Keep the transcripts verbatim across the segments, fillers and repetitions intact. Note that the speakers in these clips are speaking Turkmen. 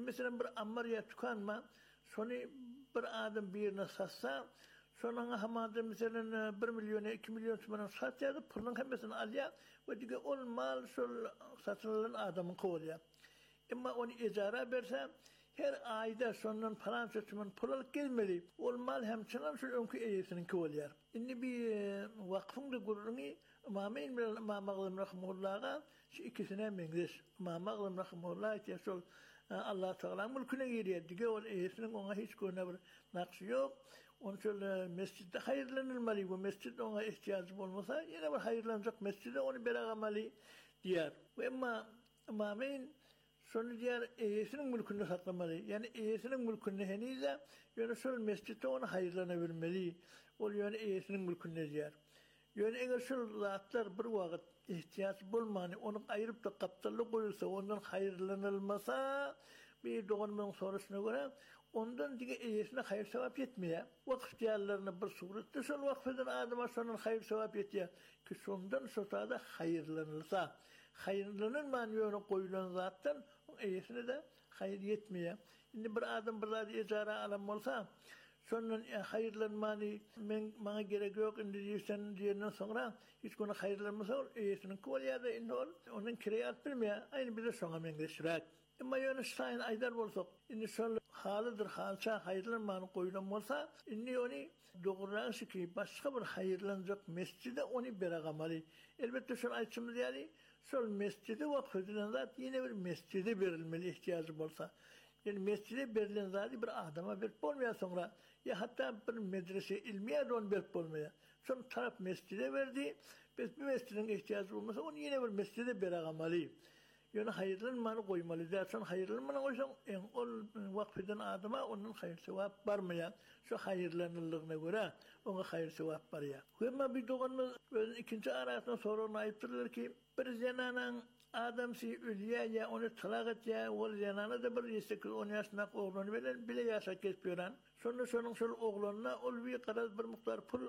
mesela bir ammar tukanma, sonu bir adam birine satsa, sonra hamada mesela bir milyon, iki milyon tümenen satyadı, pulun hemesini alıyor, ve diye ol mal satılan adamın kovalıyor. Ama onu icara verse, her ayda sonunun falan sözümün pul alıp gelmeli. Ol mal hemçinden şu önkü eğisinin kovalıyor. İnni bir vakfın da gururunu, Mamayn bilen İmam Ağlam Rahmullah'a şu ikisine mengdes. İmam Ağlam Rahmullah ise sol Allah Teala mülküne giriyor. Dige ol eğisinin ona hiç koyuna bir nakşı yok. Onun şöyle mescidde hayırlanılmalı. Bu mescid ona ihtiyacı olmasa yine bir hayırlanacak mescide onu beragamali diyor. Ve ama Mamayn sonra diğer eğisinin mülkünü saklamalı. Yani eğisinin mülkünü henize yani sol mescidde onu hayırlanabilmeli. Ol yani eğisinin mülkünü diyor. Yani eğer şu zatlar bir vakit ihtiyaç bulmanı, onu ayırıp da kaptalı koyulsa, ondan hayırlanılmasa, bir doğanın sonrasına göre, ondan diye iyisine hayır sevap yetmiyor. Vakıf diyarlarına bir surette, son vakfeden adama sonun hayır sevap yetiyor. Ki sondan sotada hayırlanılsa, hayırlanılmanı yönü koyulan zattan, iyisine de hayır yetmiyor. Şimdi bir adam bir zat icra alam olsa, sonra hayırlanmanı men bana gerek yok indi diyorsan diyenden sonra hiç konu hayırlanmasa ol iyisinin kovalyada indi ol onun kirayat bilmiyor aynı bize sonra mengeşirak ama yani sayın aydar olsak indi şöyle halıdır halça hayırlanmanı koyulan olsa indi onu doğrulanışı ki başka bir hayırlanacak mescide onu beragamalı elbette şöyle açımız yani şöyle mescide vakfedilen zat yine bir mescide verilmeli ihtiyacı olsa. Yani mescide verilen zati bir adama verip olmaya sonra ya hatta bir medrese ilmiye de onu verip olmaya. Son taraf mescide verdi. Biz bir mescidin ihtiyacı olmasa onu yine bir mescide beragamalı. Yani hayırlanmanı koymalı. Zaten hayırlanmanı koysan en ol vakfeden adama onun hayır sevap var mı ya? Şu hayırlanırlığına göre ona hayır sevap var ya. Ama bir doğanımız ikinci arasından sonra ona ayıptırılır ki bir zenanan adam si ölüye ya onu talak et ya o zenana da bir sekiz on yaşında oğlanı bile bile yaşa kesmiyoran. Sonra sonun sol oğlanına ol bir kadar bir miktar pul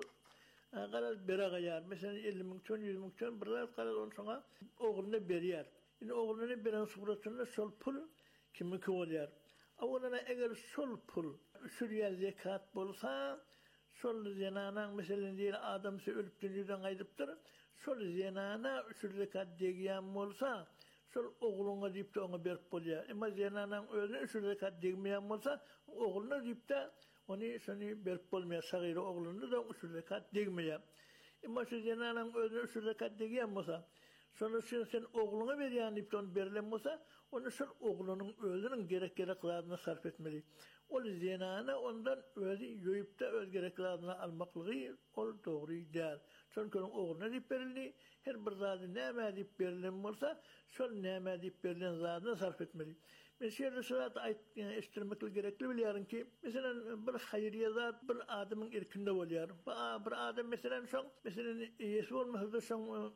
kadar beraga yar. Mesela elli milyon yüz milyon bir kadar onun sonra oğluna beriyer. Yani oğluna beren suratında sol pul kimi kovalıyor. Oğluna eğer sol pul şuraya zekat bulsa sol zenanan mesela diye adam se ölüp dünyadan kaydıptır. Sol zenana şu zekat degiyem olsa sol oğluna deyip de ona berip oluyor. Ama zenanan özüne şu zekat degmeyem olsa oğluna deyip de onu seni berip olmuyor. Sağırı oğluna da şu zekat degmeyem. Ama şu zenanan özüne şu zekat degiyem olsa sonra sen, sen oğluna veriyen deyip de onu berilen olsa onu sol oğlunun özünün gerek gereklerine sarf etmeli. O zenana ondan özü yoyup da öz gereklerine almaklığı ol doğru değil. Çünkü onun oğluna deyip verildi, her bir zatı neme deyip verilen olsa, sol neme deyip verilen zatına sarf etmeli. Mesela sıratı ettirmekle gerekli biliyorum ki, mesela bir hayriye zat bir adamın irkinde oluyor. Bir adam mesela son, mesela iyisi olmasa son,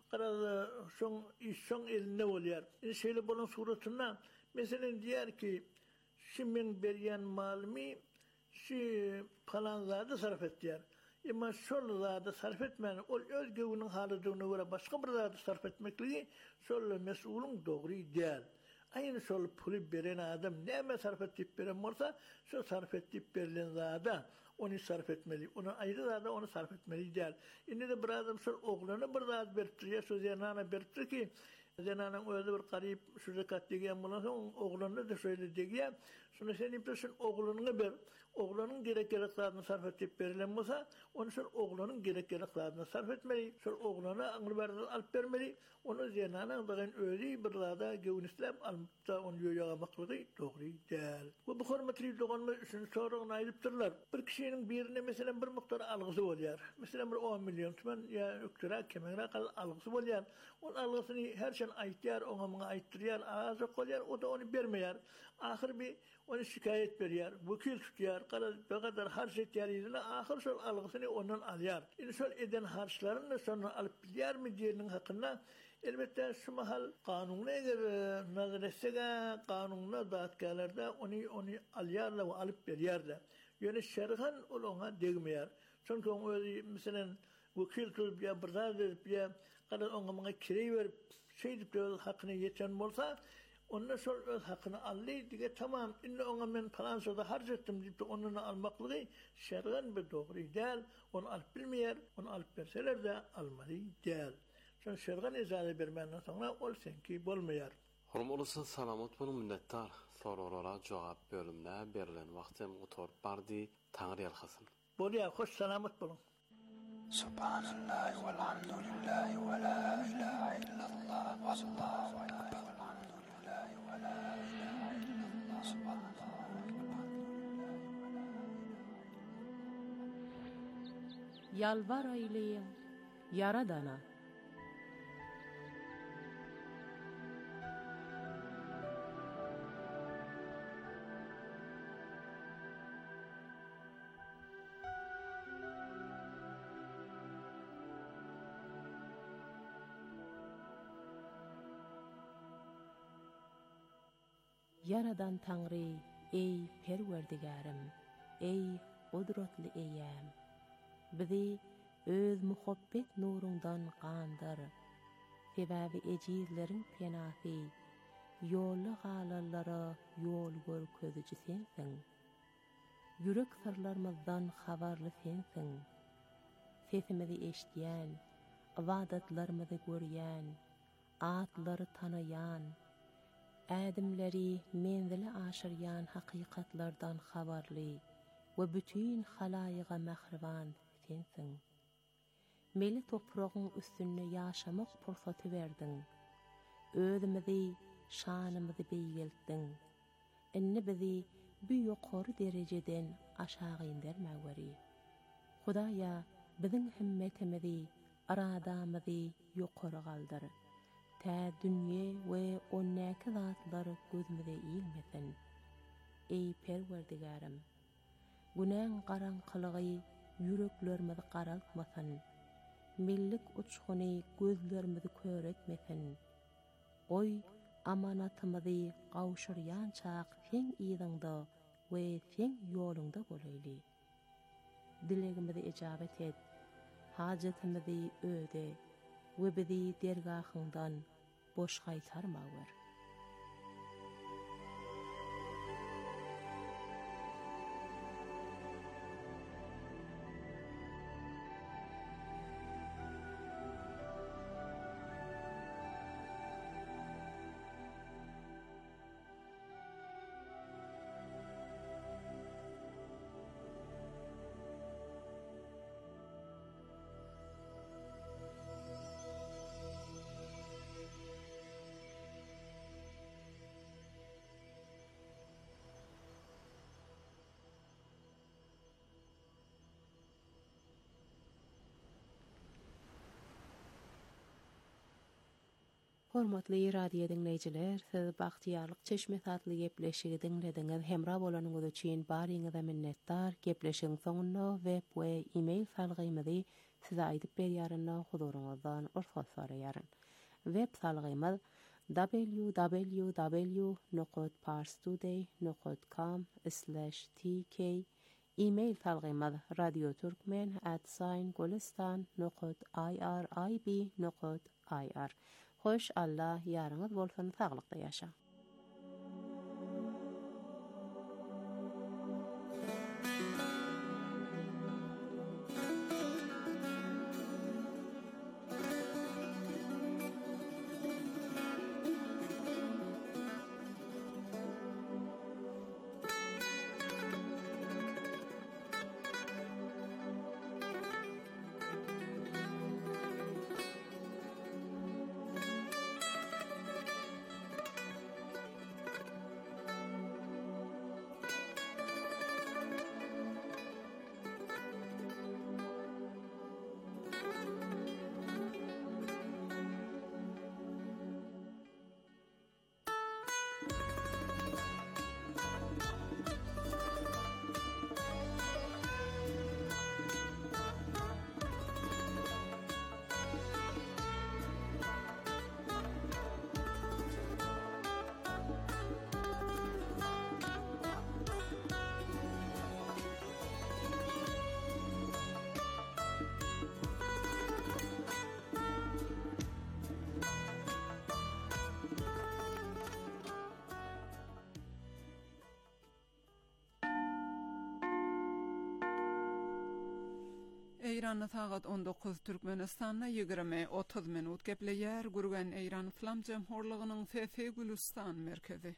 son, son elinde oluyor. Şeyle bunun suratına, mesela diyor ki, şimdi beriyen malımı, şu falan zatı sarf et diyor. Ama sol zatı sarf etmeyen, o özgevinin halıdığına göre başka bir zatı sarf etmekliği, sol mesulun doğru değil. Aynı sol pulu veren adam neme sarf edip veren varsa, şu sarf edip verilen zatı onu sarf etmeli. Onu ayrı zatı onu sarf etmeli değil. Şimdi de bir adam sol oğluna bir zatı verip şu zenana verip ki, zenanın özü bir garip şu zekat degen bulunsa, oğluna da şöyle degen. Sonra sen iptaşın oğluna ver, oğlunun gerek gereklerini sarf edip verilen olsa, onu sonra oğlunun gerek gereklerini sarf etmeli. Sonra oğluna anılverden alıp vermeli. Onu zenanın dağın özü bir zada gevun İslam alıp da onu yoyamaklığı doğru değil. Bu bu hürmetli doğanma üçün sonra ayırıptırlar. Bir kişinin birine mesela bir miktar algısı oluyor. Mesela bir on milyon tümen ya öktüra kemera algısı oluyor. Onun algısını her şey ayıtıyor, ona bana ayıttırıyor, ağzı koyuyor, o da onu vermiyor. Ahir bir onu şikayet veriyor, vekil tutuyor, kadar, kadar harç ediyor yüzüne, ahir sol algısını ondan alıyor. Yani sol eden harçlarını sonra alıp biliyor mu diyenin hakkında, elbette şu mahal kanununa eğer nazar etse de, kanununa dağıtkarlarda onu, onu alıyorlar ve alıp veriyorlar. Yani şerhan ona değmiyor. Çünkü onu öyle mesela vekil tutup ya, bırda verip ya, kadar ona bana kireyi verip, şey deyip de hakkını yeten olsa, Ondan sol öz hakkını allı dige tamam illa ona men falan soda harcattım deyip de onun almaklığı şer'an bir doğru değil. Onu alıp bilmeyer, onu alıp verseler de almalı değil. Son şer'an izale bermenden sonra ol senki bolmayar. Hormolsun salamat bolun minnettar. Sorulara cevap bölümde berilen wagtym oturup bardy. Taňry ýalhasyn. Bolýar, hoş salamat bolun. Subhanallah walhamdulillah wa la ilaha illallah wallahu akbar. Walhamdulillah wa la ilaha illallah subhanallah walhamdulillah wa la ilaha. Yalvar eyleyin Yaradana. Yaradan Taňry, ey Perwerdigarim, ey gudratly eýäm. Bizi öz muhabbet nurundan gandyr. Sebäbi ejizleriň penasy, ýolly galanlara ýol görkeziji sensiň. Yürek sırlarymyzdan habarly sensiň. Sesimizi eşdýän, ibadatlarymyzy görýän, atlary tanaýan, ädimleri menzili aşyrýan hakykatlardan habarly we bütün halaýyga mähriban sensiň. Meli topragyň üstünde ýaşamak pursaty berdiň. Özümizi, şanymyzy beýgeltdiň. Inni bizi bu ýokary derejeden aşağı indirmäweri. Hudaýa biziň himmetimizi, aradamyzy ýokary galdyr. Ta dünýe we onnäki zatlar gözümize iýilmesin. Ey Perwerdigarim, günäň garaňkylygy ýüreklerimizi garaltmasyn. Millik uçguny gözlerimizi köretmesin. Oy amanatymyzy gawşyrýan çaq sen ýygyňda we sen ýolunda bolayly. Dilegimizi ijabet et. Hajatymyzy öde we bizi dergahyndan boş gaýtarmagyr. Hormatly radio dinleyijiler, siz bagtyarlyk çeşme satly gepleşigi dinlediňiz. Hemra bolanyňyz üçin baryňyza minnettar. Gepleşigiň soňunda web we e-mail salgymyzy size aýdyp berýärynda huduruňyzdan urfat soraýaryn. Web salgymyz w w w nokta parstoday nokta com slash t k. E-mail salgymyz radioturkmen at golestan nokta i r i b nokta i r. Hoş Allah ýarňyz bolsun, saglykda ýaşa. Eýranyň sagat on dokuz, Türkmenistanyň ýygrimi otuz minut gepleýär gurgan Eýran Islam Jemhurlygynyň Fefe Gülistan merkezi.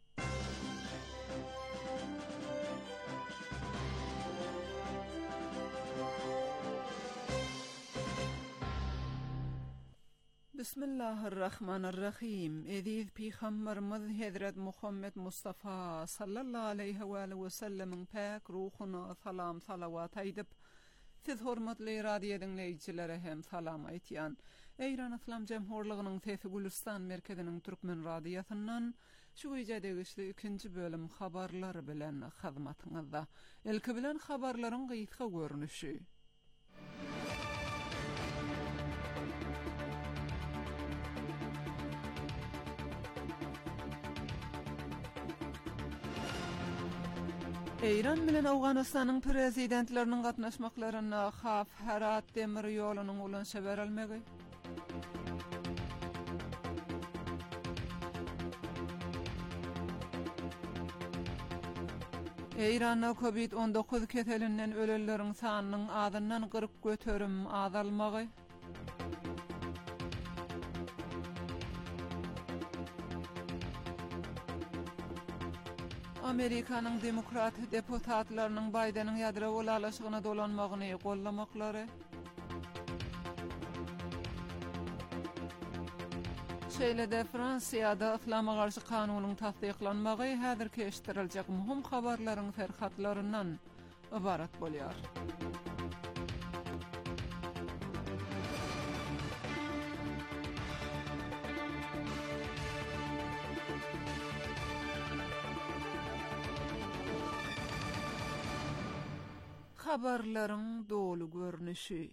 Bismillahirrahmanirrahim. Ediz Peygamberimiz Hazret Muhammed Mustafa sallallahu aleyhi ve sellem'in pak ruhuna salam salavat aýdyp, siz hormatly radio dinleýiçilere hem salam aýtýan. Eýran Islam Jemhurlygynyň Fefe Gülistan merkeziniň türkmen radiosundan şu güýje degişli ikinji bölüm habarlary bilen hyzmatyňyzda. Ilki bilen habarlaryň gyýytka görnüşi. Eýran bilen Awganystanyň prezidentleriniň gatnaşmaklaryna haf Herat demir ýolunyň ulanşa berilmegi. Eýranda covid on dokuz keselinden ölenleriň sanynyň adyndan kırk göterim azalmagy. Amerikanyň demokrat deputatlarynyň Bidenyň ýadra bolalaşygyna dolanmagyny gollamaklary. Şeýle-de Fransiýada Islam'a garşy kanunyň tasdiklanmagy häzir keşdiriljek muhim habarlaryň ferhatlaryndan ibarat bolýar. Habarlaryň dolu görnüşi.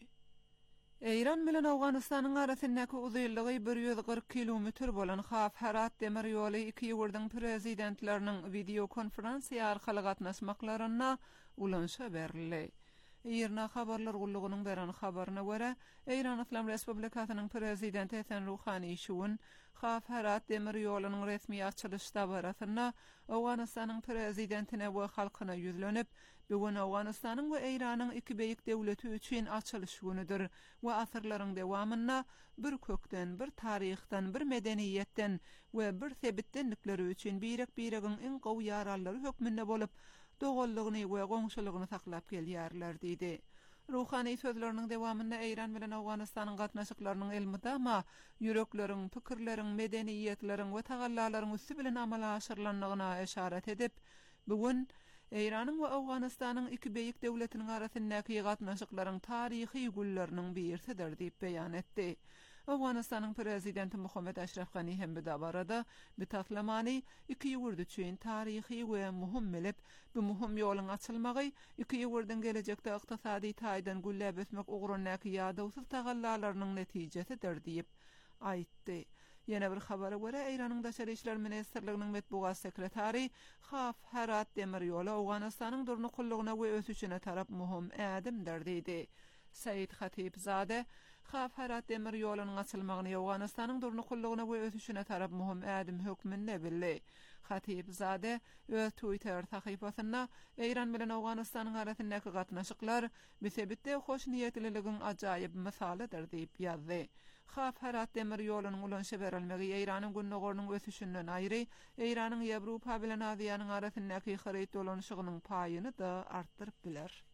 Eýran bilen Awganystanyň arasyndaky uzunlygy bir ýüz kırk kilometr bolan Haf Herat demir ýoly iki ýurdun prezidentleriniň video konferensiýa arkaly gatnaşmaklaryna ulanşa berildi. Eýrna habarlar gullugynyň beren habaryna görä, Eýran Islam Respublikasynyň prezidenti Hasan Ruhani şuwun Haf Herat demir ýolunyň resmi açylyş dabarasyna Awganystanyň prezidentine we halkyna ýüzlenip, bugun Awganystanyň we Eýranyň iki beýik döwleti üçin açylyş günüdür we asyrlaryň dowamyna bir kökden, bir taryhdan, bir medeniýetden we bir sebitdenlikleri üçin birek-biregiň iň gowy ýarallary hökmünde bolup, dogullygyny we goňşulygyny saklap gelýärler diýdi. Ruhani sözleriniň dowamyna Eýran bilen Awganystanyň gatnaşyklarynyň elmydama ýürekleriň, pikirleriň, medeniýetleriň we tagallalaryň üstü bilen amala aşyrlanlygyna eşaret edip, bugun Eýranyň we Awganystanyň iki beýik döwletiniň arasyndaky gatnaşyklaryň taryhy gullerynyň birisidir diýip beýan etdi. Awganystanyň prezidenti Muhammed Ashraf Ghani hem bu barada bitaslamany iki ýurt üçin taryhy we muhim bilip, bu muhim ýoluň açylmagy iki ýurdun gelecekde ykdysady taýdan güllep ösmek ugrundaky ýadawsyz tagallalarynyň netijesidir diýip aýtdy. Ýene bir habara görä Eýranyň Daşary işler ministrliginiň medbugat sekretary Haf Herat demir ýolu Awganystanyň durnuqullygyna we ösüşine tarap muhim ädimdir diýdi. Said Khatibzade Haf Herat demir ýolunyň açylmagyny Awganystanyň durnuqullygyna we ösüşine tarap muhim ädim hökmünde bildi. Khatibzade öz Twitter sahypasyna Eýran bilen Awganystanyň arasyndaky gatnaşyklar besebitde hoş niýetliligiň ajaýyp misalydyr diýip ýazdy. Haf Herat demir ýolunyň ulanşa berilmegi Eýranyň günnägörüniň ösüşinden aýry, Eýranyň Ýewropa bilen Aziýanyň arasyndaky haryt dolanşygynyň paýyny da artdyryp biler.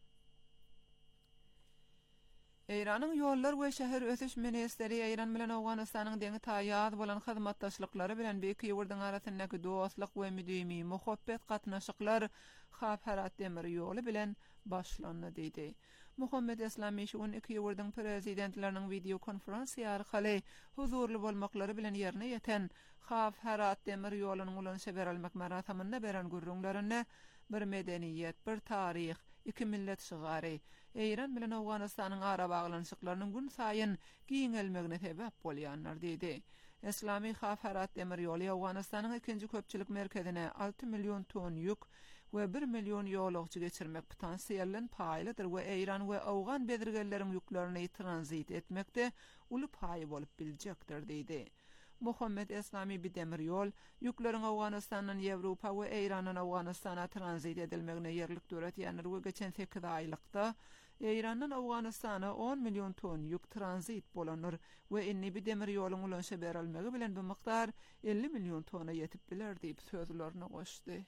Eýranyň ýollar we şäher ösüş ministeri Eýran bilen Awganystanyň deňi taýýat bolan hyzmatdaşlyklary bilen iki ýurdun arasyndaky dostlyk we müdimi muhabbet gatnaşyklar Haf Herat demir ýoly bilen başlandy diýdi. Muhammed Islami şuwun iki ýurdun prezidentläriniň video konferensiýa arkaly huzurly bolmaklary bilen ýerine ýeten Haf Herat demir ýolunyň ulanşa berilmek maratamynda beren gurrunlaryna bir medeniýet, bir taryh, iki millet şygary, Eýran bilen Awganystanyň ara baglanşyklarynyň gün saýyn giňelmegine sebäp bolýanlar diýdi. Islami Haf Herat demir ýoly Awganystanyň ikinji köpçülik merkezine altı milyon ton ýük we bir milyon ýolagçy geçirmek potansiýallen paýlydyr we Eýran we Awgan bezirgenleriň ýüklerini tranzit etmekde uly paýy bolup biljekdir diýdi. Muhammed Eslami Bidemiryol yüklerin Awganistandan Ýewropa we Eýrandan Awganistana transit edilmegine ýerlik döret ýanır we geçen sekiz aýlykda Eýrandan Awganistana on milyon ton yük transit bolanır we inni Bidemiryoluň ulanşa berilmegi bilen bu miqdar elli milyon tona ýetip biler diýip sözlerini goşdy.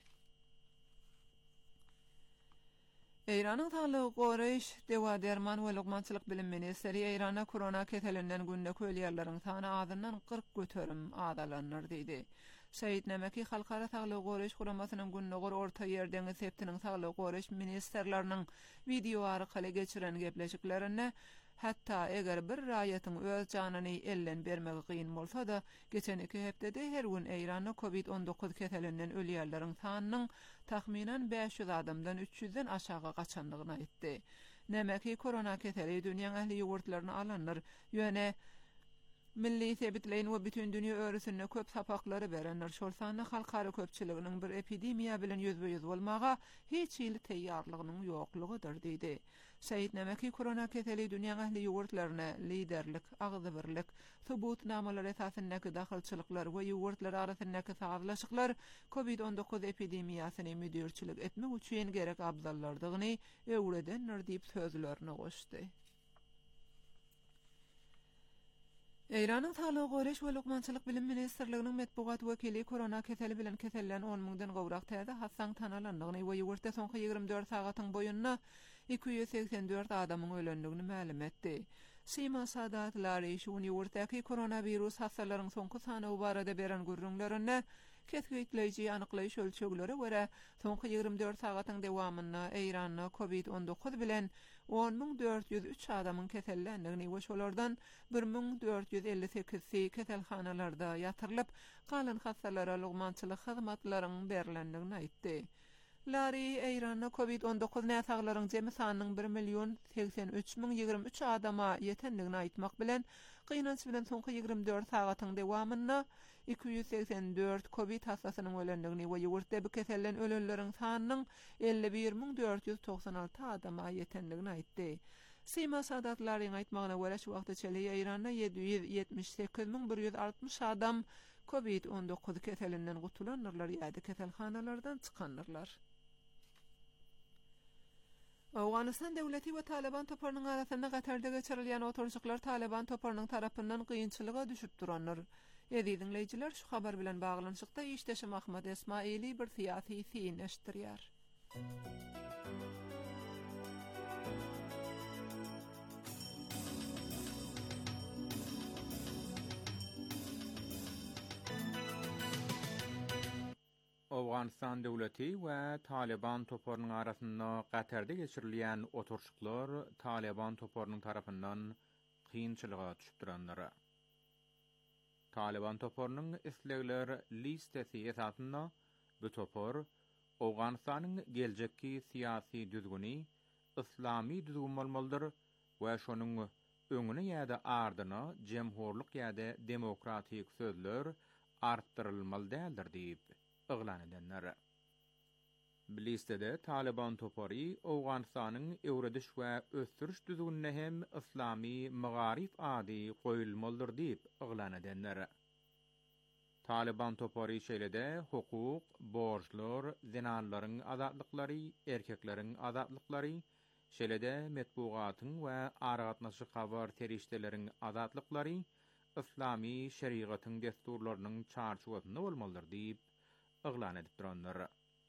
Eýranyň Saglyk Goraýş Dewa Derman we Lugmançylyk bilim ministeri Eýrana korona ketelinden günde köýleýärleriň sany azyndan kırk göterim adalanır diýdi. Şeýit Nemeki Halkara Saglyk Goraýş Guramasynyň günnägor orta ýerdeňi septiniň Saglyk Goraýş ministerleriniň video arkaly geçiren gepleşiklerine hatta eger bir raýatyň öz janyny ellen bermegi gyn bolsa da geçen iki hepdede her gün Eýranda covid on dokuz ketelinden ölýärleriň sanynyň tahminan beş yüz adamdan üç yüzden aşağı gaçandygyny aýtdy. Nämeki korona keteli dünýäň ähli ýurtlaryna alanlar ýöne milli sebitleýin we bütün dünýä öresine köp sapaklary berenler şol sany halkara köpçiliginiň bir epidemiýa bilen ýüzbe-ýüz bolmaga hiç ýyly teýýarlygynyň ýoklugydyr diýdi. Şeýit Nemeki korona keteli dünýäň ähli ýurtlaryna liderlik, agzybirlik, subutnamalar esasyndaky dahylçylyklar we ýurtlar arasyndaky sagazlaşyklar covid on dokuz epidemiýasyny müdürçilik etmek üçin gerek abzallardygyny öwredenler diýip sözlerini goşdy. Eýranyň Saglyk Goraýş we Lugmançylyk bilim ministerliginiň medpugat wekili korona keteli bilen ketellen on mingden gowrak täze hassaň tanalandygyny we ýurtda soňky ýygrimi dört sagatyň boýunna iki yüz seksen dört adamyň ölendigini ma'lum etdi. Sima Sadat Lariş ýurtdaky koronavirus hassalaryň soňky sany barada beren gürrüňlerine kesgitleýiji anyklaýyş ölçegleri görä soňky ýygrimi dört sagatyň dowamynda Eýranda covid on dokuz bilen on ming dört yüz üç adamyň kesellendigini we şolardan bir ming dört yüz elli sekizsi keselhanalarda ýatyrylyp, galan hassalara lugmançylyk hyzmatlarynyň berilendigini aýtdy. Lari Eýranda covid on dokuz näsaglaryň jemy sanynyň bir milyon seksen üç ming ýygrimi üç adama ýetendigini aýtmak bilen gynanç bilen soňky ýygrimi dört sagatyň dowamynda iki yüz seksen dört covid hassasynyň ölendigini we ýurtda bu kesellen ölenleriň sanynyň elli bir ming dört yüz toksan alty adama ýetendigini aýtdy. Sima Sadatlaryň aýtmagyna görä şu wagtda çeli Eýranda yedi yüz ýetmiş sekiz ming bir yüz altmış adam covid on dokuz keselinden gutulanlar ýa-da keselhanalardan çykanlar. Awganistan döwleti we Taliban toparynyň arasynda Gatarda geçirilýän oturjyklar Taliban toparynyň tarapyndan gynçylyga düşüp duranlar. Edi dinleyijiler şu habar bilen baglanyşykda işdeşim Ahmet Esmaili bir siyasi fin eşdirýär. Awganistan döwleti we Taliban toparynyň arasynda Gatarda geçirilýän oturjyklar Taliban toparynyň tarapyndan gynçylyga düşüp duranlar. Taliban toparynyň islegler listesi esasynda bu topar Awganistanyň geljekki siyasi düzgüni islami düzgün bolmalydyr we şonuň öňüne ýa-da ardyna jemhurlyk ýa-da demokratik sözler artdyrylmaly däldir diýip yglan edenler. Bu listede Taliban topary Awganistanyň öwrediş we ösdüriş düzgünine hem islami magarif ady goýulmalydyr diýip yglan edenler. Taliban topary şeýlede hukuk, borçlar, zinanlaryň azatlyklary, erkekleriň azatlyklary, şeýlede medpugatyň we aragatnaşy habar terişdeleriň azatlyklary, islami şeriatyň desturlarynyň çarçuwasyna bolmalydyr diýip yglan edip duranlar.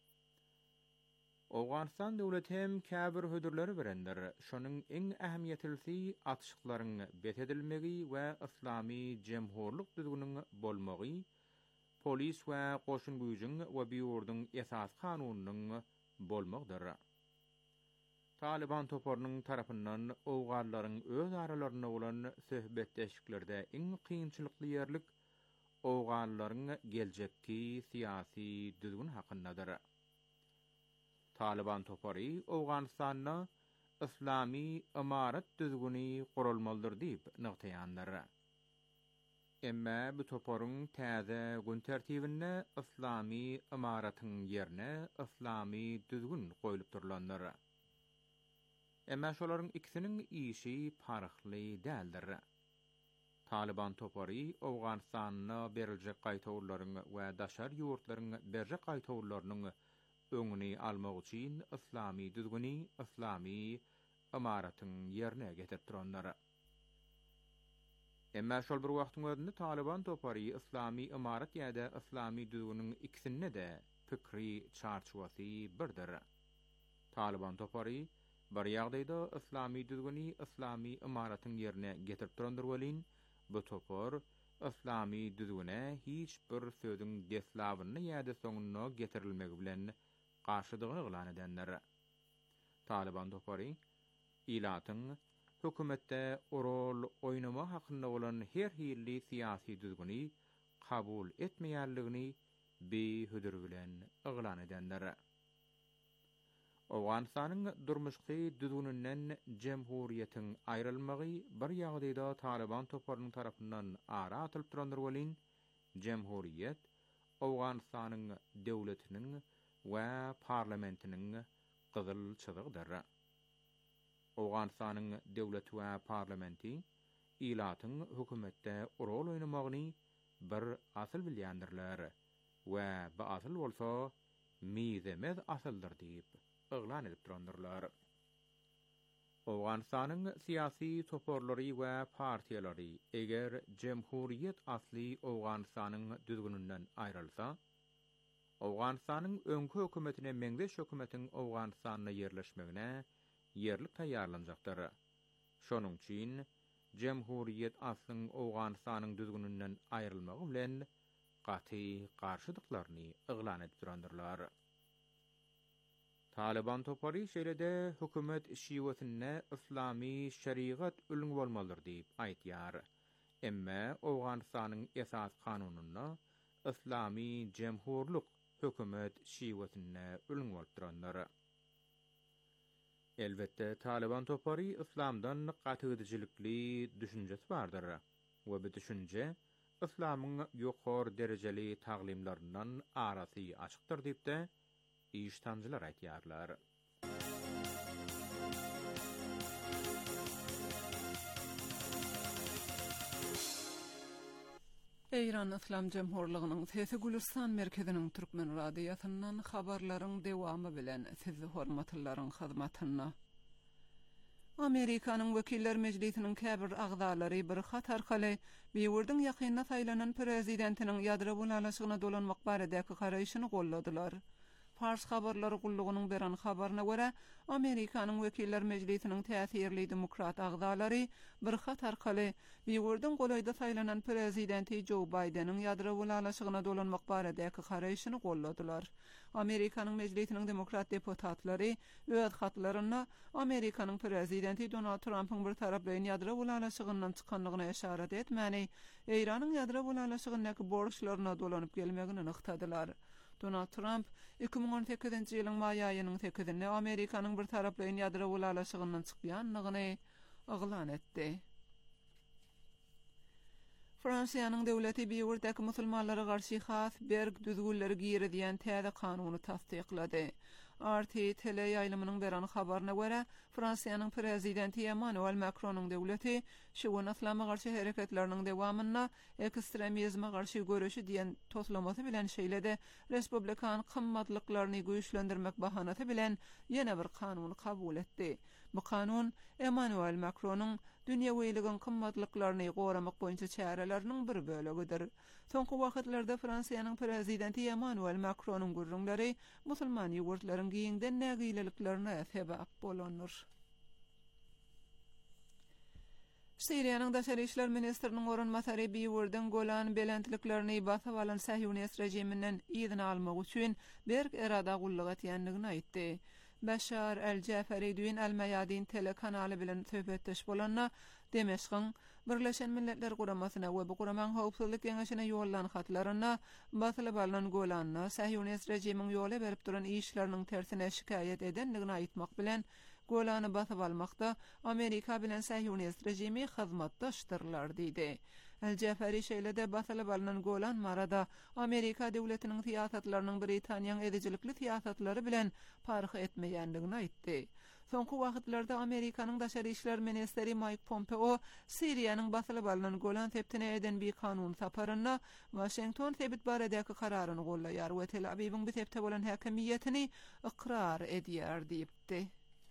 Awganistan döwleti hem käbir hödürleri berendir. Şonuň iň ähmiýetlisi atşyklaryň betedilmegi we islami jemhurlyk düzgünüň bolmagy, polis we goşun güýjüň we biýurdyň esas kanunynyň bolmagydyr. Taliban toparynyň tarapyndan owgallaryň öz aralaryna bolan söhbetdeşiklerde iň kynçylykly ýerlik owgallaryň geljekki siyasi düzgün hakyndadyr. Taliban topary Awganistanyna islami imarat düzgüni gurulmalydyr diýip nyktaýanlar. Emma bu toparyň täze gün tertibinde islami imaratyň ýerine islami düzgün goýulyp durulanlar. Emma şolaryň ikisiniň işi farkly däldir. Taliban topary Awganistanyna beriljek gaýtawlaryň we daşar ýurtlaryň berjek gaýtawlarynyň öňüni almak üçin islamy düzgüni, islamy imaratyň ýerine getirip duranlar. Emma şol bir wagtyň özünde Taliban topary islamy imarat ýa-da islamy düzgüniň ikisine de pikri çarçuwasy birdir. Taliban topary bir ýagdaýda islamy düzgüni, islamy imaratyň ýerine getirip durandyr welin, bu topar islamy düzgüne hiç bir söýdüň deslawyny ýa-da soňuny getirilmegi bilen garşydygyny eglan edenler. Taliban topary ilatyň hökümetde rol oýnama hakynda bolan her hilli siyasi düzgüni kabul etmeýärligini be-hüdür bilen eglan edenler. Awganistanyň durmuşky düzgününden jemhuriýetiň aýrylmagy bir ýagdaýda Taliban toparynyň tarapyndan ara atylyp durandyr welin, jemhuriýet Awganistanyň döwletiniň we parlamentiniň gyzyl çyzygydyr. Awganistanyň döwleti we parlamenti ilatyň hökümetde rol oýnamagyny bir asyl bilýändirler we bu asyl bolsa mizemet asyldyr diýip eglan edip durandyrlar. Awganistanyň siyasi toporlary we partiýalary eger jemhuriýet asly Awganistanyň düzgününden aýrylsa, Awganistanyň öňkü hökümetine meňzeş hökümetiň Awganistanyna ýerleşmegine ýerlik taýýarlanjakdyr. Şonuň üçin jemhuriýet aslyň Awganistanyň düzgününden aýrylmagy bilen gaty garşydyklaryny eglan edip durandyrlar. Taliban topary şeýlede hökümet şiwetine islamy şeriat ülüň bolmalydyr diýip aýtýar. Emma Awganistanyň esas kanunyna islamy jemhurlyk hökümet şiwetine ülüň bolup duranlar. Elbette Taliban topary islamdan gatydyjylikli düşünjesi bardyr we bu düşünje islamyň ýokary derejeli taglimlerinden arasy açykdyr diýip de iştancılar aýtýarlar. Eýran Islam Jemhurlygynyň Sesi Gülistan merkeziniň türkmen radiýasyndan habarlaryň dewamy bilen sizi hormatlaryň hyzmatyna. Amerikanyň Wekiller Mejlisiniň käbir agzalary bir hat arkaly beýwirdiň ýakynda saýlanan prezidentiniň ýadro bulalaşygyna dolanmak baradäki garaýşyny golladylar. Fars habarlary gullugynyň beran habaryna görä, Amerikanyň Wekiller Mejlisiniň täsirli demokrat agzalary bir hat arkaly beýwirdiň golaýda saýlanan prezidenti Joe Biden'in ýadro bulalaşygyna dolanmak baradäki garaýşyny golladylar. Amerikanyň Mejlisiniň demokrat deputatlary öz hatlaryna Amerikanyň prezidenti Donald Trump'yň bir taraplyň ýadro bulalaşygyndan çykanlygyna eşaret etmäni, Eýranyň ýadro bulalaşygynyň borçlaryna dolanyp gelmegini ynyktadylar. Donald Trump iki bin on sekizinji ýylyň maý aýynyň sekizinde Amerikanyň bir taraplyň ýadro bulalaşygyndan çykýanlygyny eglan etdi. Fransiýanyň döwleti beýwirdäki musulmanlara garşy has berg düzgünleri giyri diýen täze kanuny tasdiklady. R T tele ýaýlymynyň beran habaryna görä, Fransiýanyň prezidenti Emmanuel Macronyň döwleti şu islama garşy hereketleriniň dewamyna ekstremizme garşy görüşi diýen toslamasy bilen şeýlede respublikan kymmatlyklaryny güýçlendirmek bahanasy bilen ýene bir kanuny kabul etdi. Bu kanun Emmanuel Macronyň dünýäwiligin kymmatlyklaryny goramak boýunça çäreleriniň bir bölegidir. Soňky wagtlarda Fransiýanyň prezidenti Emmanuel Macronyň gurrunlary musulman ýurtlaryň giýinden nägileliklerine sebäp bolandyr. Siriýanyň daşary işler ministriniň orunmasary beýwirden Golan belentliklerini basyp alan Sahyonist rejiminden ýygyny almak üçin berk erada gullyk etýändigini aýtdy. Bashar el-Jafari düýün el-Mayadin telekanaly bilen söhbetdeş bolanna Demeşkiň Birleşen Milletler Guramasyna we bu guramaň howpsuzlyk ýeňeşine ýollanan hatlaryna basylyp alynan Golanna Sahyonist rejimiň ýola berip duran işleriniň tersine şikayet edenligini aýtmak bilen Golany basyp almakda Amerika bilen Sahyonist rejimi hyzmatdaşdyrlar diýdi. El-Jafari şeýlede basylyp alynan Golan marada Amerika döwletiniň siýasatlarynyň Britaniýanyň edicilikli siýasatlary bilen parhy etmeýändigini aýtdy. Soňky wagtlarda Amerikanyň daşary işler ministeri Mike Pompeo Siriýanyň basylyp alynan Golan septine eden bir kanun saparyna Washington sebit baradäki kararyny gollaýar we Tel Aviwyň bu septe bolan häkimiýetini ikrar edýär diýipdi.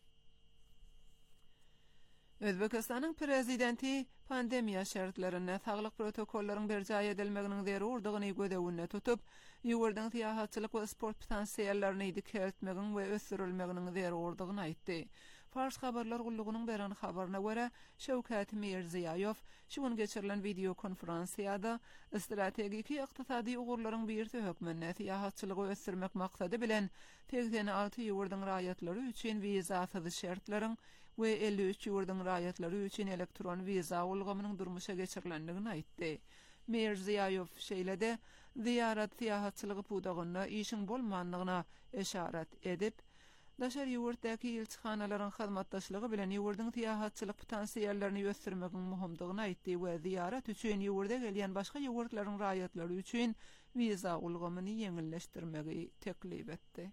Özbekistanyň prezidenti pandemiýa şertlerine saglyk protokollaryň berjay edilmeginiň zerurdygyny gödäwine tutup, ýugurdan siýasatçylyk we sport potensiallaryny dikeltmegin we ösürilmeginiň zerurdygyny aýtdy. Fars habarlar gullugynyň beren habaryna görä, Şewkat Mirziýaýow şu gün geçirilen video konferensiýada strategiki ykdysady ugurlaryň bir hökmüne siýasatçylygy ösürmek maksady bilen seksen alty ýurdyň raýatlary üçin wizasyz şertlaryň we elli üç ýurdyň raýatlary üçin elektron wiza ulgamynyň durmuşa geçirilendigini aýtdy. Mirziýaýow şeýlede ziyaret siýasatçylygy pudagyna işiň bolmanlygyna eşaret edip, daşary ýurtdaky ilçixanalaryň hyzmatdaşlygy bilen ýurdyň siýasatçylyk potensiallaryny ösürmegiň muhimdygyny aýtdy we ziyaret üçin ýurda gelýän başga ýurtlaryň raýatlary üçin wiza ulgamyny ýeňilleşdirmegi teklip etdi.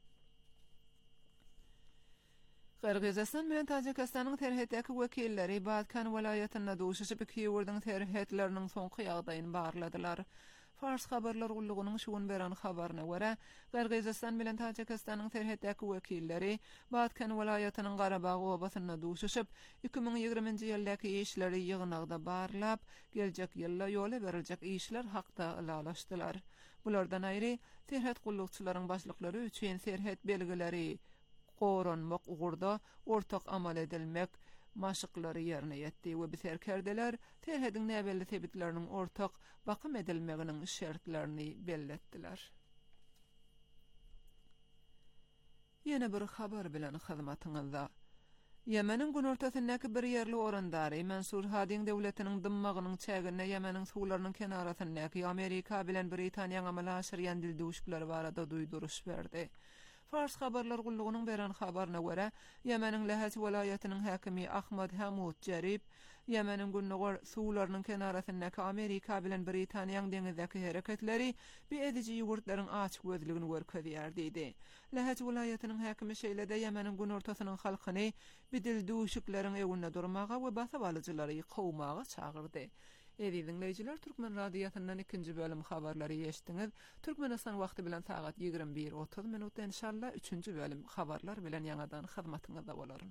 Kyrgyzstan bilen Tajikistanyň terhetdäki wekilleri Batkan welaýatyna duşuşyp iki ýurdyň terhetleriniň soňky ýagdaýyny barladylar. Fars habarlar gullugynyň şu gün beren habaryna görä, Kyrgyzstan bilen Tajikistanyň terhetdäki wekilleri Batkan welaýatynyň Garabag obasyna duşuşyp iki ming ýigrimiji ýyldaky işleri ýygnagda barlap, geljek ýylda ýola beriljek işler hakda ilalaşdylar. Bulardan aýry, terhet gullukçylaryň başlyklary üçin terhet belgileri goranmak ugurda ortak amal edilmek maşyklary ýerine ýetdi we bu serkerdeler terhediň näbelli sebitleriniň ortak bakym edilmeginiň şertlerini belletdiler. Ýene bir habar bilen hyzmatyňyzda. Ýemeniň gün ortasyndaky bir ýerli orandary Mansur Hadiň döwletiniň dymmagynyň çägine Ýemeniň suwlarynyň kenarasyndaky Amerika bilen Britaniýanyň amala aşyrýan dildüşükleri barada duýduruş berdi. Fars habarlar gullugynyň beren habaryna görä, Ýemeniň Lahej welaýatynyň häkimi Ahmad Hamud Jarib, Ýemeniň günnägär suwlarynyň kenarasyndaky Amerika bilen Britaniýanyň deňizdäki hereketleri bir edici ýurtlaryň açyk gözligini görkezýär diýdi. Lahej welaýatynyň häkimi şeýlede Ýemeniň gün ortasynyň halkyny bir dildüşükleriň ewine durmaga we basap alyjylary gowmaga çagyrdy. Evi dinleyijiler, Türkmen radiosynyň ikinji bölüm habarlary ýeşdiňiz. Türkmenistan wagty bilen sagat ýigirmi bir otuz minutda inşallah üçüncü bölüm habarlar bilen ýanadan hyzmatyňyzda bolaryn.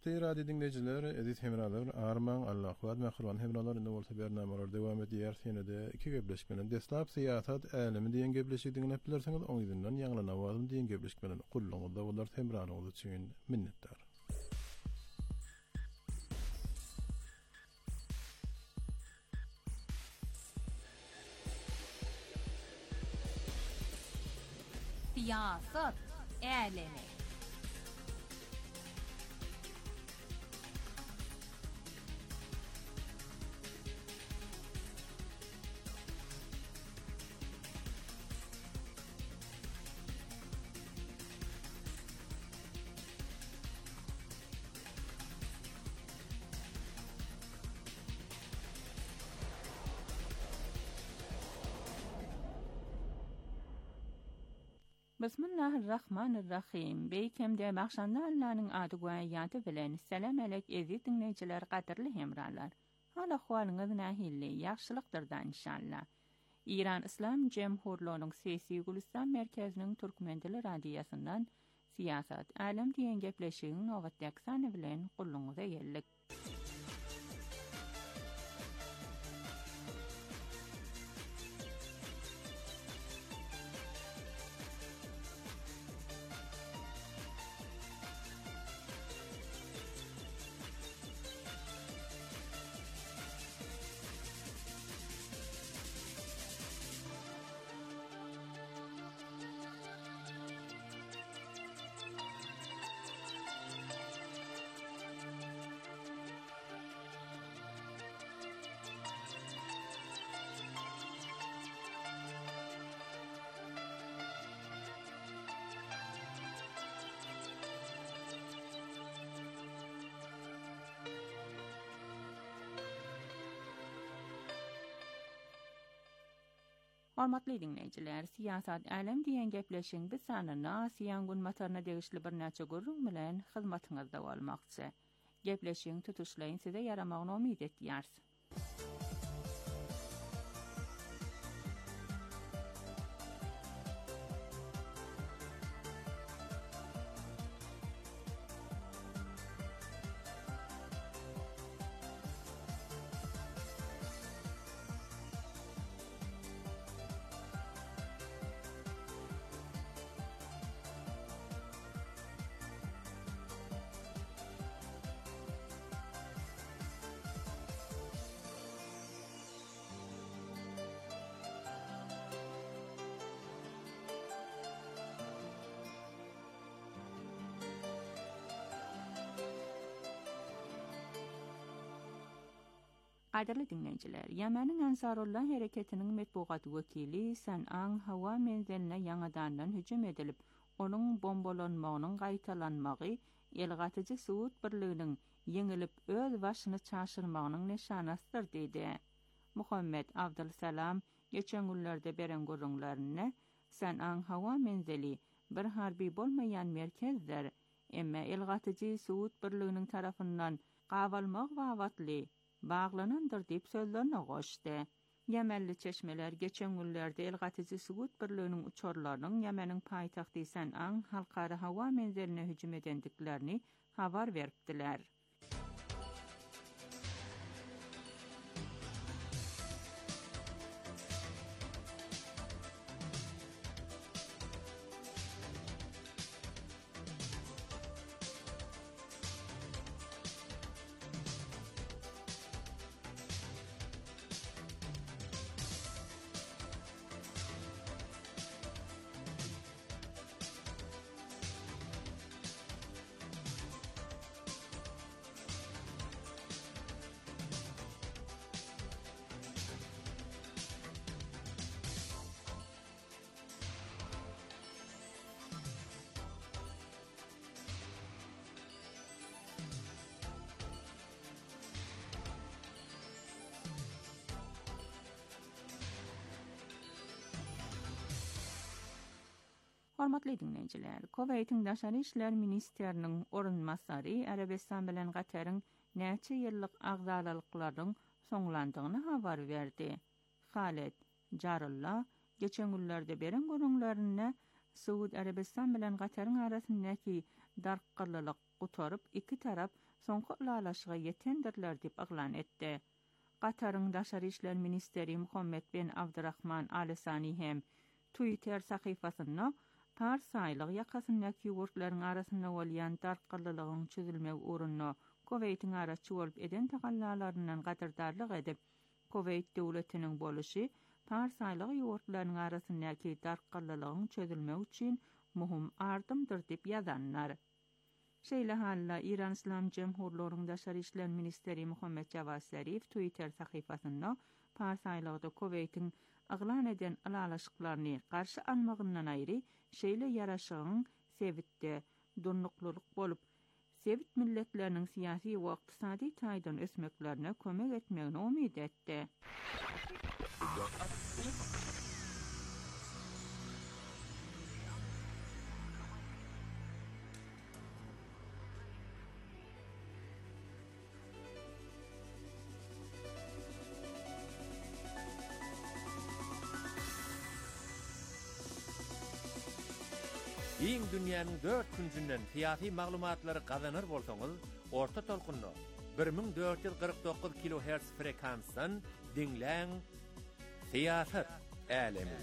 Hurmatly radio dinleyiciler, edit hemralar, Arman, Allah'vad, Mehruvan hemralar indi bolsa bernamalar devam edýär. Senede iki gebleşmeden deslap siyasat älemi diýen gebleşik dinlep bilersiňiz, oňyzyndan ýaňlana wazym diýen gebleşmeden gulluňyzda bolar hemranyňyz üçin minnetdar. Siyasat älemi. Bismillahirrahmanirrahim. Beýkemde başlanda Allah'nyň ady goýýandy bilen selam alek eziz dinleýijiler, gaderli hemralar. Hal ahwalyňyz nähilli, ýagşylykdyrdan inşallah. İran İslam Jemhurluğunyň Sesi Gülistan merkeziniň Türkmen dili radiýasyndan siyasat alem diýen gepleşigiň nowatdaky sany bilen gulluňyza geldik. Hormatly dinleyijiler, siyasat alem diýen gepleşiň bir sanyna Asiýan gün matarına degişli bir näçe gurrun bilen hyzmatyňyzda bolmakçy. Gepleşiň tutuşlaryň size yaramagyny umyt etýärs. Qadirli dinleyijiler, Ýemeniň Ansarullah hereketiniň metbuat wekili San'an hawa menziline ýangadandan hüjüm edilip, onuň bombalanmagynyň gaýtalanmagy elgatyjy Suud birliginiň ýeňilip öz başyny çaşyrmagynyň nişanasydyr diýdi. Muhammed Abdulsalam geçen günlerde beren görüňlerini San'an hawa menzili bir harbi bolmaýan merkezdir, emma elgatyjy Suud birliginiň tarapyndan gawalmak wagtly bağlanandır diýip sözlerine goşdy. Ýemenli çeşmeler geçen günlerde elgatyjy Suud birliginiň uçarlarynyň Ýemeniň paýtagty San'an halkara hawa menziline hüjüm edendiklerini habar beripdiler. Hormatly dinleyijiler, Kuweytiň Daşary işler ministriniň orunmasary Arabistan bilen Gataryň näçe ýyllyk agzalalyklaryň soňlandygyny habar berdi. Khaled Jarullah geçen günlerde beren görüňlerini Suud Arabistan bilen Gataryň arasyndaky darkylylyk gutaryp iki tarap soňky ulalaşyga ýetendirler diýip aglan etdi. Gataryň Daşary işler ministeri Muhammed bin Abdurrahman Al-Sani hem Twitter sahyfasyna Pars aýlyg ýakasyndaky ýurtlaryň arasynda bolýan darqallylygyň çözülmegi uğrunda Koweitin araçy bolup eden tagallarlaryndan gadardarlyk edip, Koweit döwletiniň boluşy Pars aýlyg ýurtlaryň arasyndaky darqallylygyň çözülmegi üçin muhim ardymdyr diýip ýazanlar. Şeýle halla İran İslam Cemhurlarynyň Daşary işler ministeri Muhammed Javad Zarif Twitter sahyfasyna Pars aýlygda Koweitin aglan eden alalaşyklaryny garşy almagyndan aýry şeýle ýaraşygyň sebitde durnuklylyk bolup, sebit milletleriniň siyasi we ykdysady taýdan ösmeklerine kömek etmegini umyt etdi. Iň dünýäniň dört küncünden siyasi maglumatlary gazanır bolsaňyz, orta tolkunno bir ming dört yüz kırk dokuz kilohertz frekansdan dinläň Siyasat Älemi.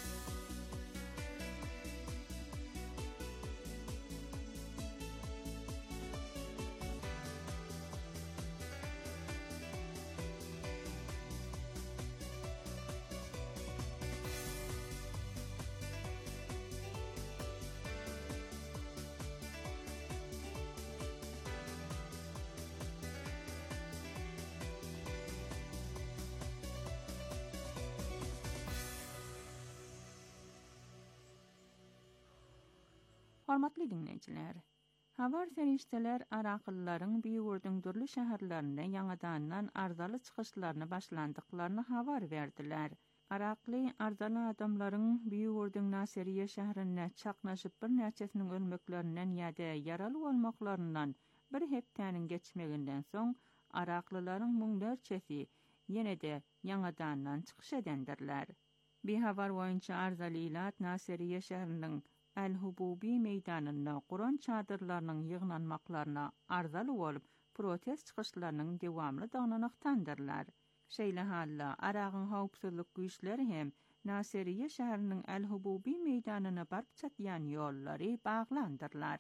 Hormatly dinleyijiler, habar serişdeler araqyllaryň biýurdyň dürli şäherlerinde ýangadandan arzaly çykyşlaryny başlandyklaryny habar berdiler. Araqly arzaly adamlaryň biýurdyň Nasiriýe şäherine çaknaşyp bir näçesiniň ölmeklerinden ýa-da yaraly bolmaklaryndan bir hepdäniň geçmeginden soň araqlylaryň muňlarçesi ýene-de ýangadandan çykyş edendirler. Bir habar boýunça arzaly ilat Nasiriýe şäheriniň Al-Hububi meýdanyna Quran çadırlarynyň ýygnanmaklaryna arzaly bolup, protest çykyşlarynyň dewamly daňanykdandyrlar. Şeýle halla Aragyň howpsuzlyk güýçleri hem Nasiriýe şäheriniň Al-Hububi meýdanyna baryp çatýan ýollary baglandyrlar.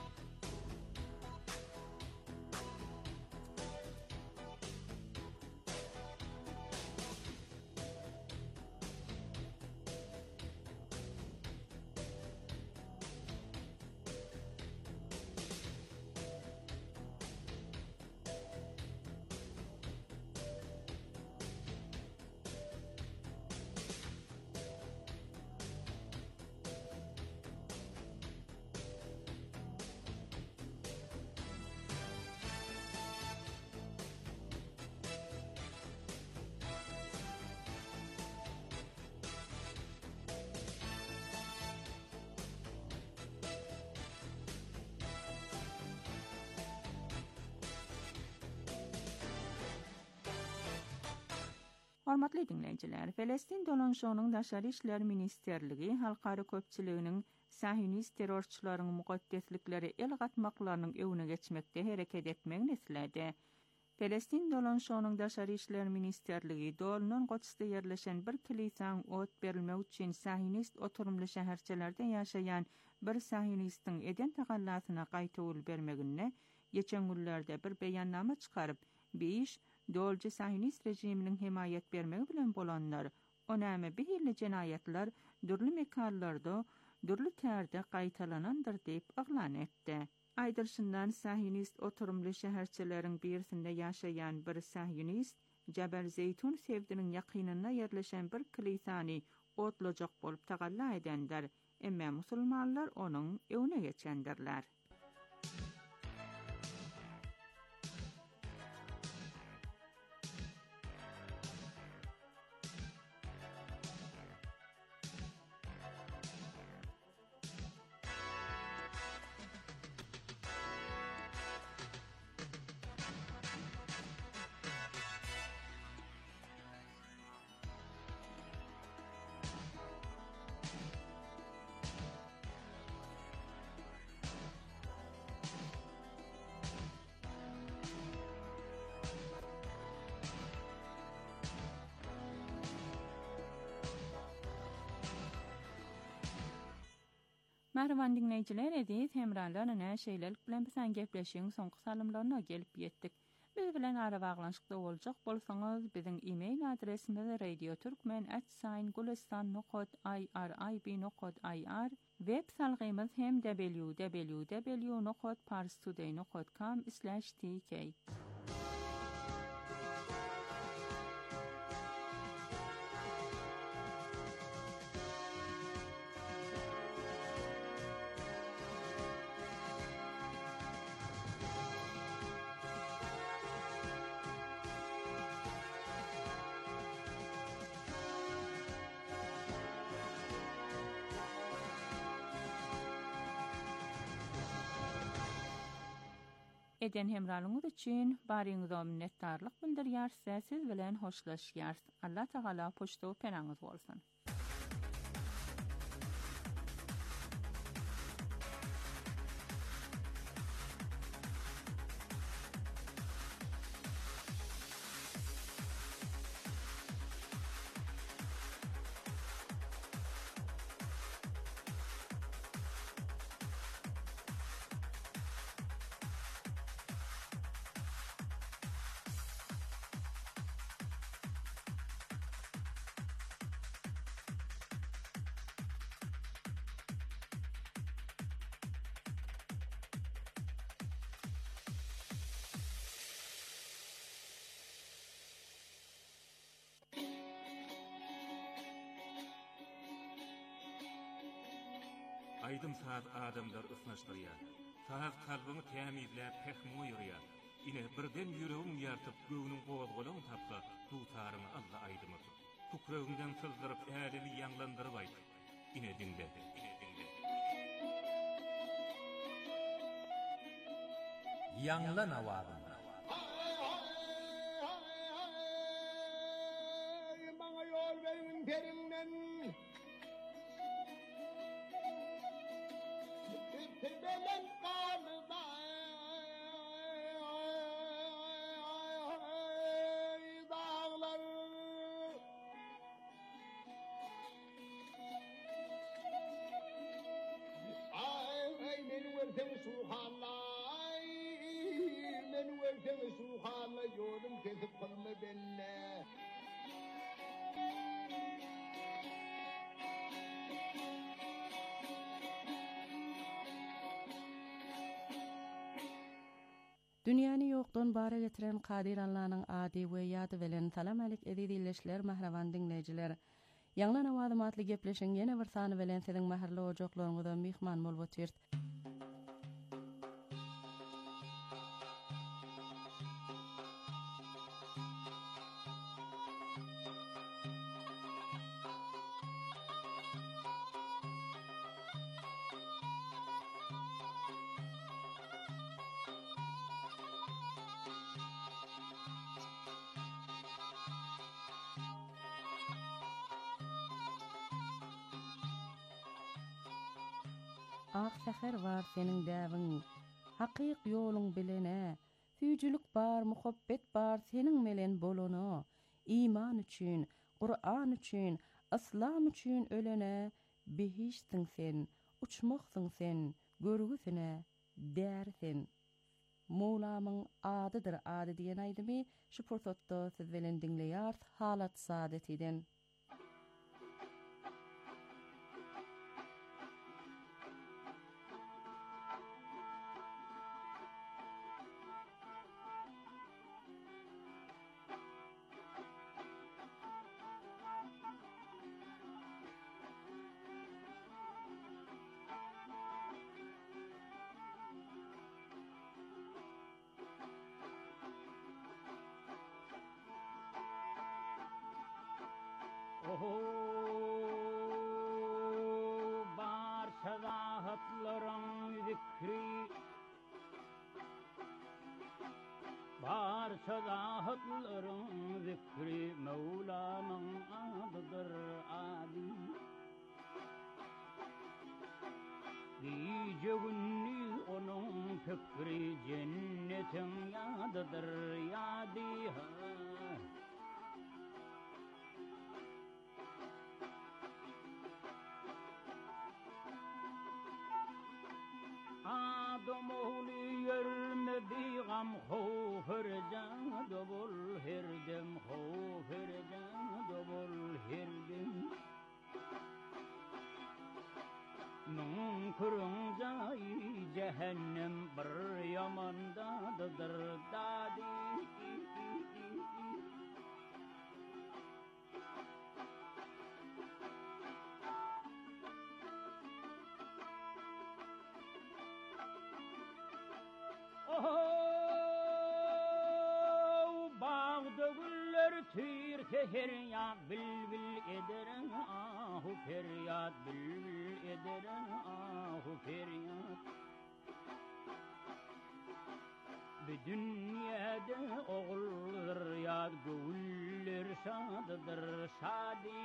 Hormatly dinleyijiler, Palestin dolanşogynyň Daşary işler ministerligi halkary köpçiliginiň Sahyonist terrorçylaryň mugaddeslikleri el gatmaklarynyň öwüne geçmekde hereket etmegini islädi. Palestin dolanşogynyň Daşary işler ministerligi dolunun goçyda ýerleşen bir kilisaň ot berilmek üçin Sahyonist oturumly şäherçilerde ýaşaýan bir Sahyonistiň eden tagallasına gaýta ul bermegine geçen günlerde bir beýannama çykaryp, beş dolçy Sahyonist rejiminiň himayet bermegi bilen bolanlar, onäme behirli jenaýatlar dürli mekanlarda, dürli tärde gaýtalanandyr diýip aglan etdi. Aýdyrşyndan Sahyonist oturumly şäherçileriň birisinde ýaşaýan bir Sahyonist, Jabal Zeytun sevdiniň ýakynyna ýerleşen bir kilisany otlajak bolup tagalla edendir, emme musulmanlar onuň öwüne geçendirler. Merhaban dinleyiciler, edip hemralarına şeylelik bilen bilen gepleşiň soňky salymlaryna gelip ýetdik. Biz bilen ara baglanşykda boljak bolsaňyz, biziň e-mail adresimiz radioturkmen at gulistan nokta irib nokta ir, web salgymyz hem w w w nokta parstoday nokta com slash t k. Eden hemralyňyz üçin baryňyza minnetdarlyk bildirýär, siz bilen hoşlaşýar. Allah Taala poçta penaňyz bolsun. Aydym saat adamlar ısnaşdyrýar. Saat kalbyny tämizläp pehmi ýürýär. Ine birden ýüregim ýartyp göwüniň gowazgolaryny tapsa, tutaryny Allah aýdymy. Tukragymdan sızdyryp älini ýanglandyryp aýdy. Ine dinle, ine dinle. Ýanglan awagyn. Maňa ýol beriň perinden. Tebelen kanıda dağlar ay ay beni versen suhalay beni versen suhalay yolum kesip kalma benle. Dünýäni ýokdan bara getiren Kadir Allah'nyň ady we ýady bilen salam alik edilýärler mahrawan dinleýijiler. Ýanglan awazym atly gepleşiň ýene bir sany bilen siziň mahrly ojaklaryňyza mihman bolup otyrt. Ak seher var senin däwiň, hakyk ýoluň bilene, süýjülük bar, muhabbet bar senin melen bolana, iman üçin, Qur'an üçin, islam üçin ölene, behiştiň sen, uçmaksyň sen, görgüsine, därsen. Mawlamyň adydyr ady diýen aýdymy, şu pursatda siz bilen dinleýär, halat saadetiden. Oho, bar sadahatlaryň zikri, bar sadahatlaryň zikri, Mevlanyň adydyr ady. Diýje günniz onuň fikri, jennetiň ýadydyr ýady. tüyür feryat bülbül eder ahu feryat bülbül eder ahu feryat bir dünyada oğullar yad güller şadıdır şadi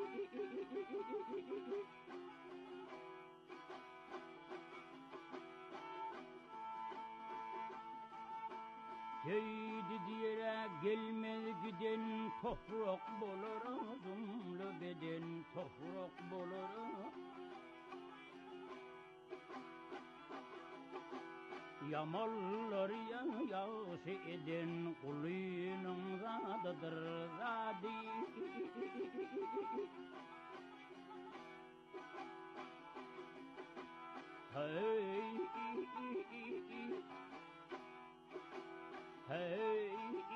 Geydi diyere gelmez giden toprak bolur azımlı beden toprak bolur Yamallar ya yağışı eden kulunun zadıdır zadi Hey Hey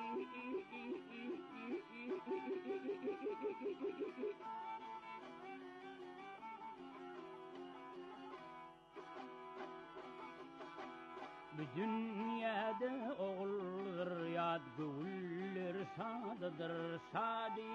Bir dünyada oğullar yad güller şadıdır şadi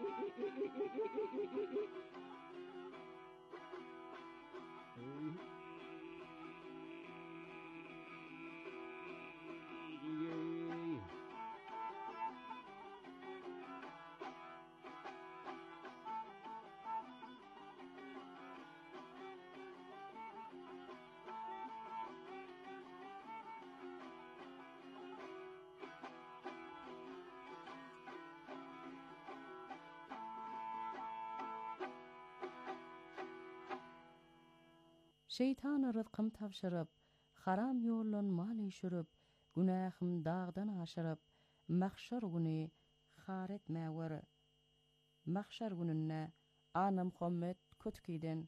Şeytan rızkım tavşırıp, haram yollan mal eşirip, günahım dağdan aşırıp, mahşar günü haret mäweri. Mahşar gününe anam Muhammed kötkiden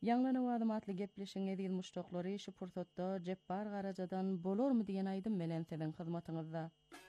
Ýanglana wadymatly gepleşiň edilmiş toklary şu pursatda Jepbar Garajadan bolarmy diýen aýdym menen sizin hyzmatyňyzda.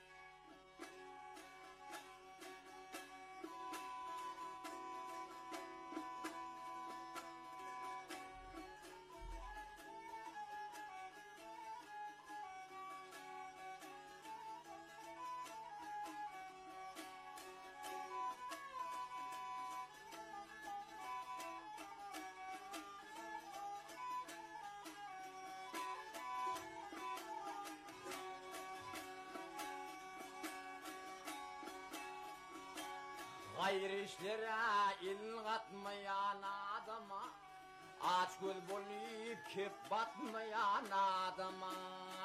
Hayır işlere il katmayan adama, aç göz bolup kep batmayan adama.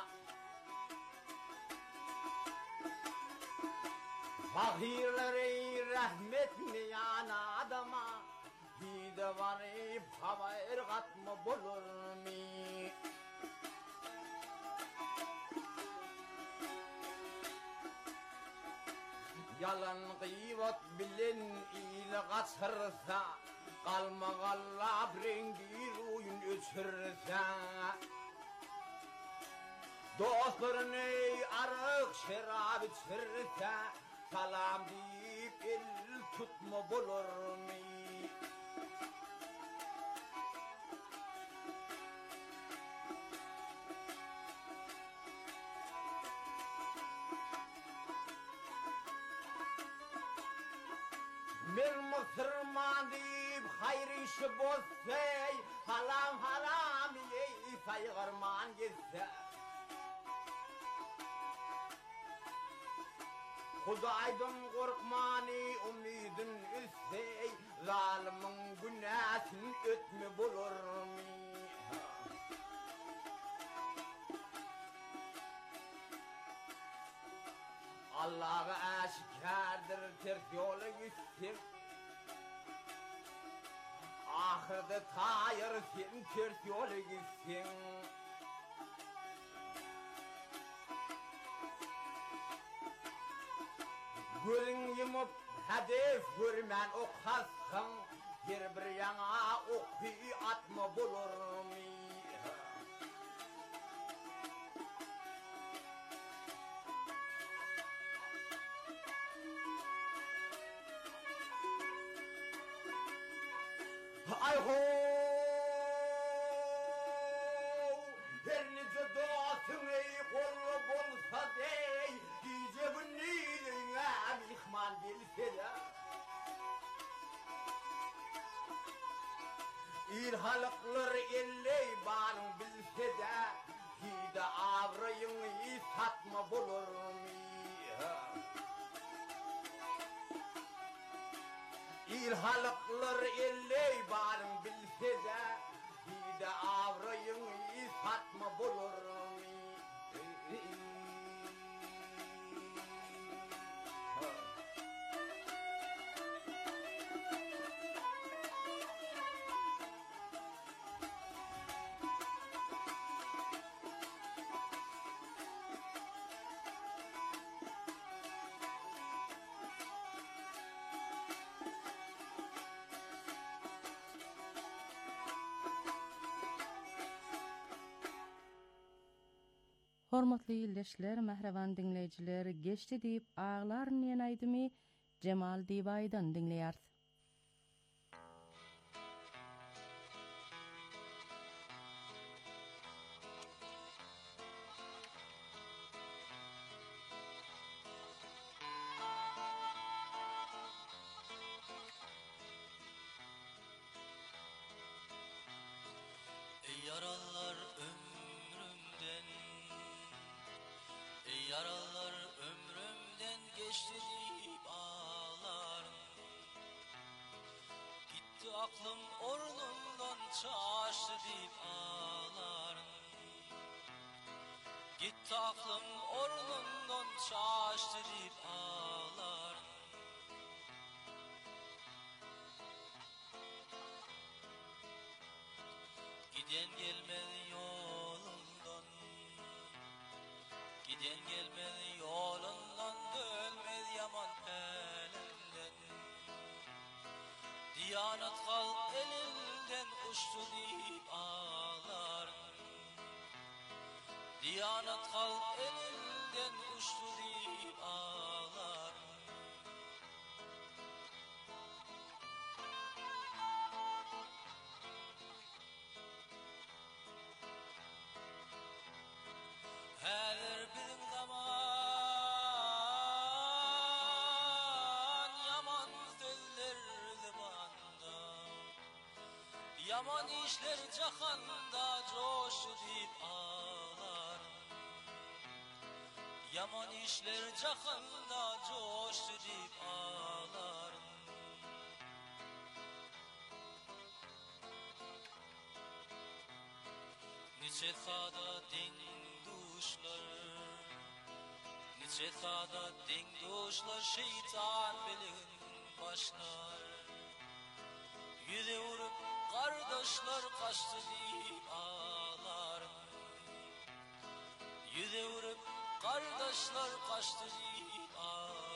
Fakirlere rahmetmeyen adama, bir de varıp havayır katma bulur mi? Yalan gıyvat bilen iyile kaçırsa, kalmağalla brengir oyun öçürse. Dostlarını arık şerab içirse, salam deyip el tutma bulur mi? Bir Müslüman deyip hayır işi bozsay, halam halam yey saygırman gitse. Hudaydın korkmani umidin üssey, zalimin günahsın ötme bulur mi? Allah'a aşikardır ters yola gitsin. Ahırda tayır sen ters yola gitsin. Gözün yumup hedef görmen okasın, her bir yana okuyu atma bulur mi? Ay ho, her nice dostun ey kolu bolsa dey, gece bu neyine mihman gelse de. İl halklar elley barın bilse de, gide avrayın iyi satma bulur mi? İl halklar elley barın bilse de, bir de avrayın iyi satma bulur mi? Hormatly ýyldaşlar, mähreban dinleýijiler, geçdi diýip ağlaryn ýene aýdymy Cemal Dibaýdan dinleýär. Yaralar ömrümden, yaralar ömrümden geçti deyip ağlarım. Gitti aklım ornundan şaştı deyip ağlarım. Gitti aklım ornundan şaştı deyip ağlarım. Giden gelmedi yolundan, giden gelmedi yolundan, dönmedi yaman elinden. Diyanat kal elinde elinden uçtu deyip ağlar. Diyanat halk elinden uçtu deyip ağlar. Her bir zaman yaman sözlerdi banda, yaman işler cahanda coştu deyip ağlar. Yaman işler cahanda coştu deyip ağlar. Nice sada ding duşlar, nice sada ding duşlar, şeytan bilin başlar. Yüze vurup kardeşler kaçtı deyip ağlar. Yüze vurup kardeşler kaçtı deyip ağlar.